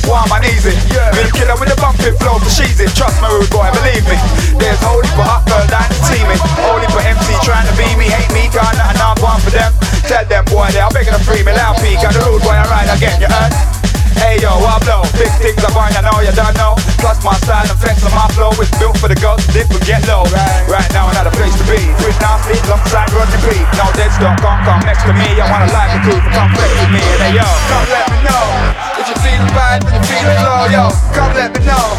warm and easy. Real killer with a bumpy flow for cheesy. Trust me, rude boy, believe me. There's holy for hot girl down the teaming. Holy for MC trying to be me, hate me, got nothing I want for them. Tell them boy they are begging to free me, loud peak. And the rude boy I ride again, you heard? Hey yo, I blow, big things I find, I know you don't know. Plus my style and flex on my flow is built for the ghost, dip and get low. Right now another place to be, with nasty, alongside Rodney P. No dead stock, come next to me, I wanna live the crew, come flex with me. And hey yo, come let me know, if you feeling bad, if you feeling low, yo, come let me know.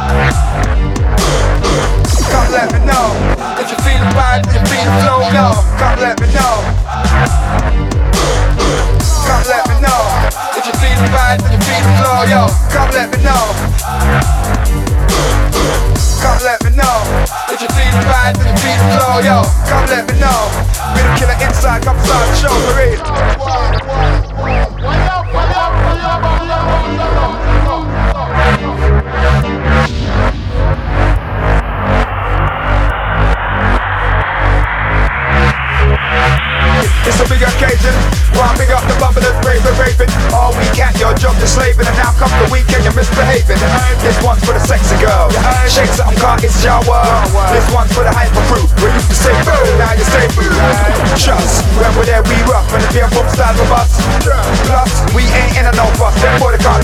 Come let me know, if you feeling bad, if you feeling low, yo, come let me know. Come let me know, if you feeling bad, if you feeling low, yo, come let me know. Come let me know, if you feeling bad, if you feeling low, yo, come let me know. We the killer inside, come start the show for real. It's a big occasion, one big up the bubblers, raving. All weekend your job is slaving, and now comes the weekend you're misbehaving. This one's for the sexy girl, shake something, car, it's your world. This one's for the hyper crew, we used to say boo, now you say boo. Trust, when we're there we rough, and the beer from style of us. Plus, we ain't in a no fuss, them boy they call